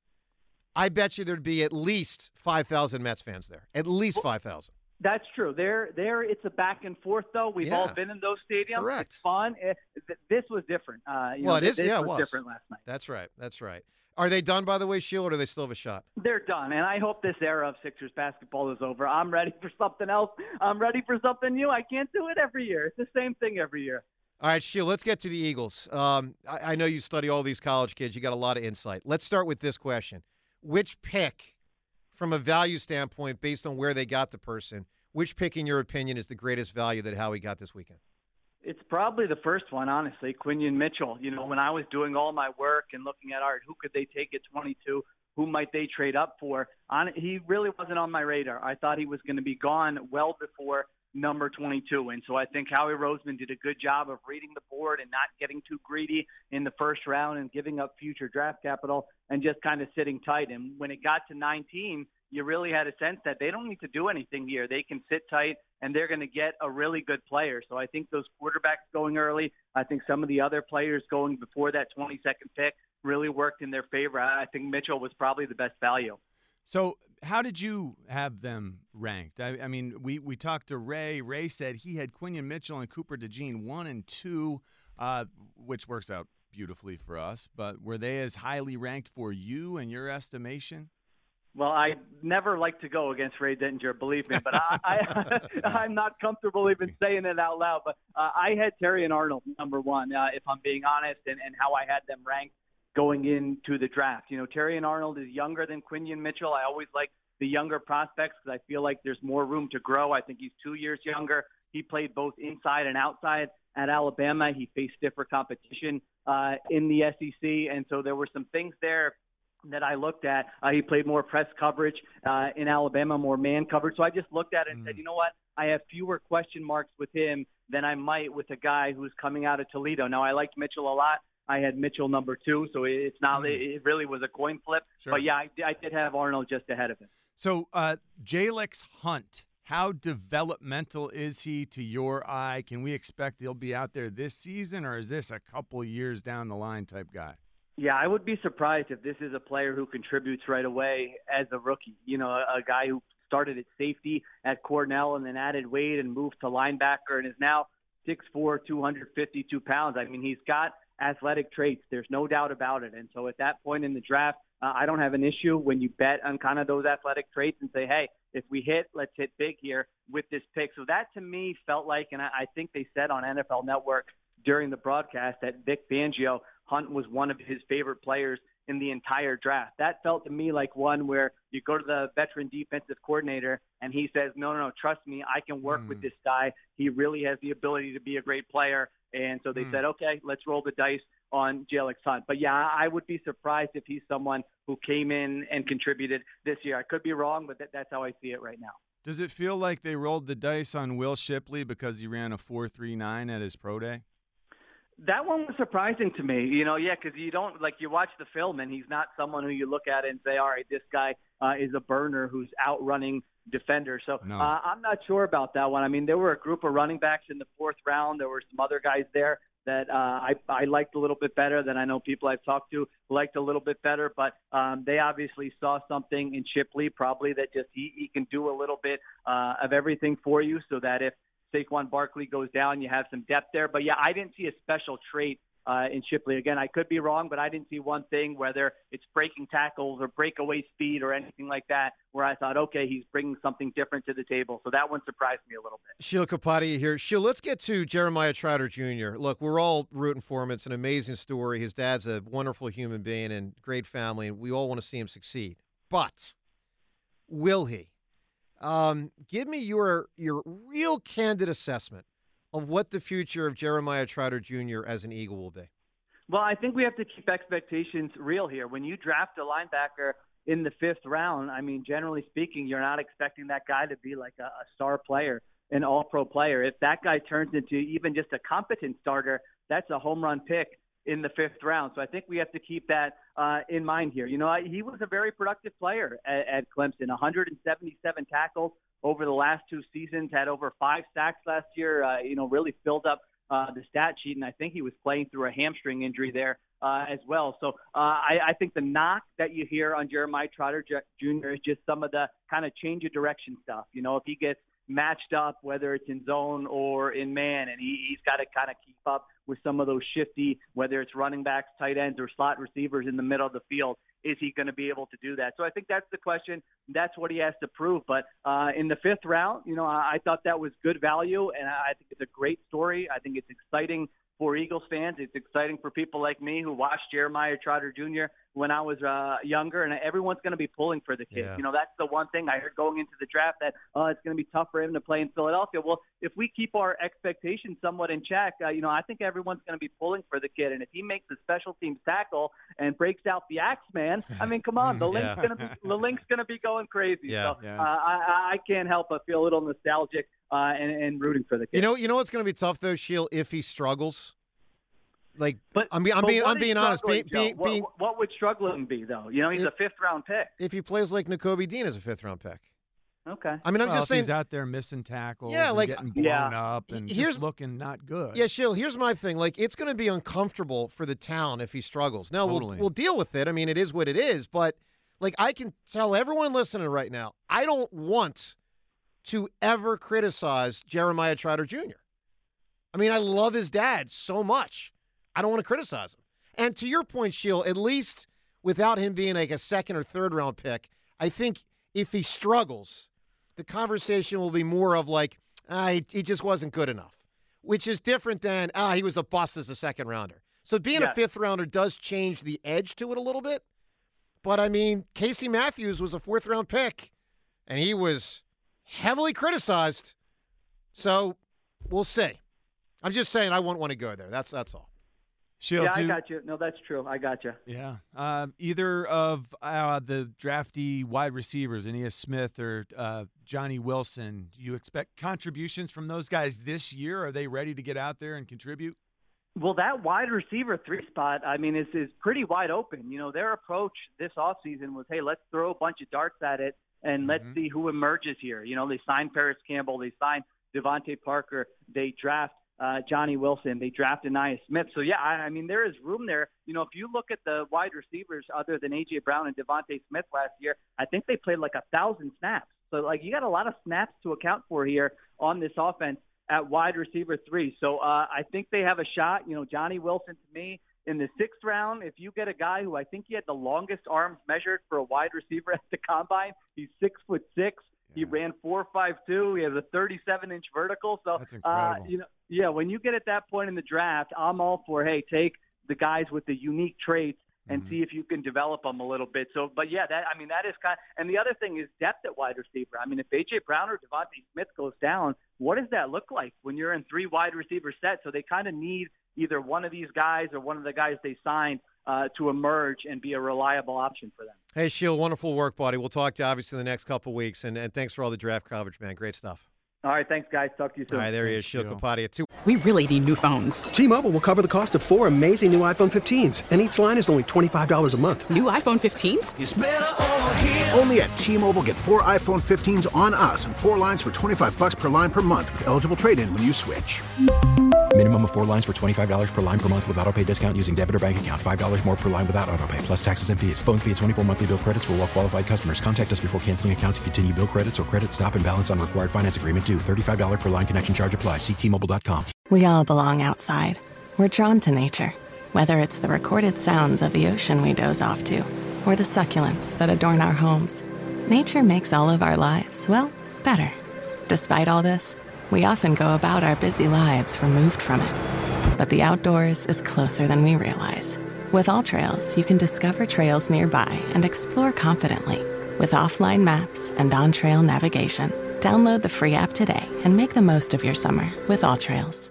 I bet you there'd be at least five thousand Mets fans there. At least five thousand. That's true. There, there. It's a back and forth, though. We've Yeah. all been in those stadiums. Correct. It's fun. It, th- this was different. Uh, you well, know, it is. This Yeah, it was, was different last night. That's right. That's right. Are they done, by the way, Sheil, or do they still have a shot? They're done, and I hope this era of Sixers basketball is over. I'm ready for something else. I'm ready for something new. I can't do it every year. It's the same thing every year. All right, Sheil, let's get to the Eagles. Um, I, I know you study all these college kids. You got a lot of insight. Let's start with this question. Which pick, from a value standpoint, based on where they got the person, which pick, in your opinion, is the greatest value that Howie got this weekend? It's probably the first one, honestly, Quinion Mitchell. You know, when I was doing all my work and looking at, all right, who could they take at twenty-two? Who might they trade up for? On, he really wasn't on my radar. I thought he was going to be gone well before number twenty-two. And so I think Howie Roseman did a good job of reading the board and not getting too greedy in the first round and giving up future draft capital and just kind of sitting tight. And when it got to nineteen, you really had a sense that they don't need to do anything here. They can sit tight, and they're going to get a really good player. So I think those quarterbacks going early, I think some of the other players going before that twenty-second pick really worked in their favor. I think Mitchell was probably the best value. So how did you have them ranked? I, I mean, we, we talked to Ray. Ray said he had Quinion Mitchell and Cooper DeJean one and two, uh, which works out beautifully for us. But were they as highly ranked for you in your estimation? Well, I never like to go against Ray Dittinger, believe me, but I, I, I'm not comfortable even saying it out loud. But uh, I had Terry and Arnold number one, uh, if I'm being honest, and, and how I had them ranked going into the draft. You know, Terry and Arnold is younger than Quinion Mitchell. I always like the younger prospects because I feel like there's more room to grow. I think he's two years younger. He played both inside and outside at Alabama. He faced stiffer competition uh, in the S E C, and so there were some things there that I looked at. Uh, he played more press coverage uh, in Alabama, more man coverage. So I just looked at it and mm. said, you know what? I have fewer question marks with him than I might with a guy who's coming out of Toledo. Now, I liked Mitchell a lot. I had Mitchell number two, so it's not. Mm. It really was a coin flip. Sure. But, yeah, I, I did have Arnold just ahead of him. So, uh, Jalix Hunt, how developmental is he to your eye? Can we expect he'll be out there this season, or is this a couple years down the line type guy? Yeah, I would be surprised if this is a player who contributes right away as a rookie. You know, a, a guy who started at safety at Cornell and then added weight and moved to linebacker and is now six foot four, two hundred fifty-two pounds. I mean, he's got athletic traits. There's no doubt about it. And so at that point in the draft, uh, I don't have an issue when you bet on kind of those athletic traits and say, hey, if we hit, let's hit big here with this pick. So that to me felt like, and I, I think they said on N F L Network during the broadcast that Vic Fangio, Hunt was one of his favorite players in the entire draft. That felt to me like one where you go to the veteran defensive coordinator and he says, no, no, no, trust me, I can work mm. with this guy. He really has the ability to be a great player. And so they mm. said, okay, let's roll the dice on Jalix Hunt. But, yeah, I would be surprised if he's someone who came in and contributed this year. I could be wrong, but that, that's how I see it right now. Does it feel like they rolled the dice on Will Shipley because he ran a four three nine at his pro day? That one was surprising to me, you know, yeah, because you don't, like, you watch the film and he's not someone who you look at and say, all right, this guy uh, is a burner who's outrunning defenders. So no. uh, I'm not sure about that one. I mean, there were a group of running backs in the fourth round. There were some other guys there that uh, I, I liked a little bit better than I know people I've talked to liked a little bit better, but um, they obviously saw something in Shipley probably that just he, he can do a little bit uh, of everything for you so that if Saquon Barkley goes down, you have some depth there. But, yeah, I didn't see a special trait uh, in Shipley. Again, I could be wrong, but I didn't see one thing, whether it's breaking tackles or breakaway speed or anything like that, where I thought, okay, he's bringing something different to the table. So that one surprised me a little bit. Sheil Kapadia here. Sheil, let's get to Jeremiah Trotter Junior Look, we're all rooting for him. It's an amazing story. His dad's a wonderful human being and great family, and we all want to see him succeed. But will he? Um, give me your your real candid assessment of what the future of Jeremiah Trotter Junior as an Eagle will be. Well, I think we have to keep expectations real here. When you draft a linebacker in the fifth round, I mean, generally speaking, you're not expecting that guy to be like a, a star player, an all-pro player. If that guy turns into even just a competent starter, that's a home run pick in the fifth round. So I think we have to keep that uh, in mind here. You know, I, he was a very productive player at, at Clemson, one hundred seventy-seven tackles over the last two seasons, had over five sacks last year, uh, you know, really filled up uh, the stat sheet. And I think he was playing through a hamstring injury there uh, as well. So uh, I, I think the knock that you hear on Jeremiah Trotter Junior is just some of the kind of change of direction stuff. You know, if he gets matched up, whether it's in zone or in man, and he, he's got to kind of keep up with some of those shifty, whether it's running backs, tight ends, or slot receivers in the middle of the field. Is he going to be able to do that? So I think that's the question. That's what he has to prove. But uh, in the fifth round, you know, I, I thought that was good value, and I think it's a great story. I think it's exciting for Eagles fans. It's exciting for people like me who watched Jeremiah Trotter Junior when I was uh, younger, and everyone's going to be pulling for the kid. Yeah. You know, that's the one thing I heard going into the draft, that oh, it's going to be tough for him to play in Philadelphia. Well, if we keep our expectations somewhat in check, uh, you know, I think everyone's going to be pulling for the kid. And if he makes a special teams tackle and breaks out the Axeman, I mean, come on, the link's Yeah. going to be the link's going to be going crazy. Yeah. So Yeah. Uh, I, I can't help but feel a little nostalgic uh, and, and rooting for the kid. You know, you know what's going to be tough though, Sheil, if he struggles. Like, But I'm, being, I'm but being, what I'm is being honest. struggling, Being, being, Joe? What, being, what would struggling be, though? You know, he's If- a fifth round pick. if he plays like Nakobe Dean as a fifth round pick. Okay. I mean, I'm well, just if saying. he's out there missing tackles, Yeah, and like- getting blown Yeah. up, and Here's- just looking not good. Yeah, Sheil, here's my thing. Like, it's going to be uncomfortable for the town if he struggles. Now, Totally. we'll, we'll deal with it. I mean, it is what it is. But, like, I can tell everyone listening right now, I don't want to ever criticize Jeremiah Trotter Junior I mean, I love his dad so much. I don't want to criticize him. And to your point, Sheil, at least without him being like a second or third round pick, I think if he struggles, the conversation will be more of like, ah, he, he just wasn't good enough, which is different than, ah, he was a bust as a second rounder. So being Yeah. a fifth rounder does change the edge to it a little bit. But, I mean, Casey Matthews was a fourth round pick, and he was heavily criticized. So we'll see. I'm just saying I wouldn't want to go there. That's that's all. Shield, yeah, I do- got you. No, that's true. I got you. Yeah. Um, either of uh, the drafty wide receivers, Aeneas Smith or uh, Johnny Wilson, do you expect contributions from those guys this year? Are they ready to get out there and contribute? Well, that wide receiver three spot, I mean, is is pretty wide open. You know, their approach this offseason was, hey, let's throw a bunch of darts at it and let's see who emerges here. You know, they signed Paris Campbell, they signed Devontae Parker, they draft uh, Johnny Wilson, they draft Aeneas Smith. So, yeah, I, I mean, there is room there. You know, if you look at the wide receivers other than A J. Brown and Devontae Smith last year, I think they played like a thousand snaps. So, like, you got a lot of snaps to account for here on this offense at wide receiver three. So uh, I think they have a shot. You know, Johnny Wilson, to me, in the sixth round, if you get a guy who I think he had the longest arms measured for a wide receiver at the combine, he's six foot six. He ran four five two. He has a thirty-seven inch vertical. So, That's uh, incredible. you know, yeah, when you get at that point in the draft, I'm all for, hey, take the guys with the unique traits and see if you can develop them a little bit. So, but yeah, that I mean, that is kind of, and the other thing is depth at wide receiver. I mean, if A J. Brown or Devontae Smith goes down, what does that look like when you're in three wide receiver sets? So they kind of need either one of these guys or one of the guys they signed uh, to emerge and be a reliable option for them. Hey, Shield, wonderful work, buddy. We'll talk to you obviously in the next couple of weeks, and, and thanks for all the draft coverage, man. Great stuff. All right, thanks, guys. Talk to you soon. All right, there he is, Shield Kapadia. Two. We really need new phones. T-Mobile will cover the cost of four amazing new iPhone fifteens, and each line is only twenty-five dollars a month. New iPhone fifteens? It's better over here. Only at T-Mobile, get four iPhone fifteens on us and four lines for twenty-five bucks per line per month with eligible trade-in when you switch. Minimum of four lines for twenty-five dollars per line per month with autopay discount using debit or bank account. five dollars more per line without autopay, plus taxes and fees. Phone fee at twenty-four monthly bill credits for well-qualified customers. Contact us before canceling account to continue bill credits or credit stop and balance on required finance agreement due. thirty-five dollars per line connection charge applies. See T Mobile dot com. We all belong outside. We're drawn to nature. Whether it's the recorded sounds of the ocean we doze off to, or the succulents that adorn our homes, nature makes all of our lives, well, better. Despite all this, we often go about our busy lives removed from it. But the outdoors is closer than we realize. With AllTrails, you can discover trails nearby and explore confidently. With offline maps and on-trail navigation, download the free app today and make the most of your summer with AllTrails.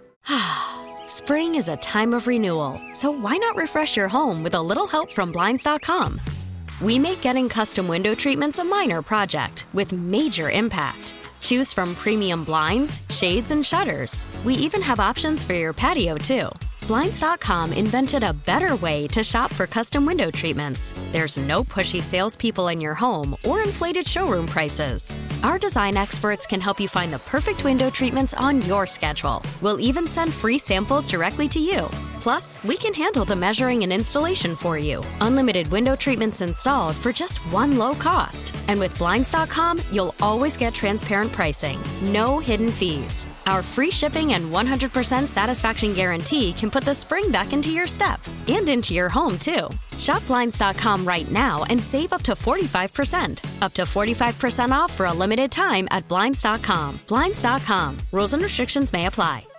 Spring is a time of renewal, so why not refresh your home with a little help from Blinds dot com? We make getting custom window treatments a minor project with major impact. Choose from premium blinds, shades, and shutters. We even have options for your patio, too. Blinds dot com invented a better way to shop for custom window treatments. There's no pushy salespeople in your home or inflated showroom prices. Our design experts can help you find the perfect window treatments on your schedule. We'll even send free samples directly to you. Plus, we can handle the measuring and installation for you. Unlimited window treatments installed for just one low cost. And with Blinds dot com, you'll always get transparent pricing. No hidden fees. Our free shipping and one hundred percent satisfaction guarantee can put the spring back into your step and into your home, too. Shop Blinds dot com right now and save up to forty-five percent. Up to forty-five percent off for a limited time at Blinds dot com. Blinds dot com. Rules and restrictions may apply.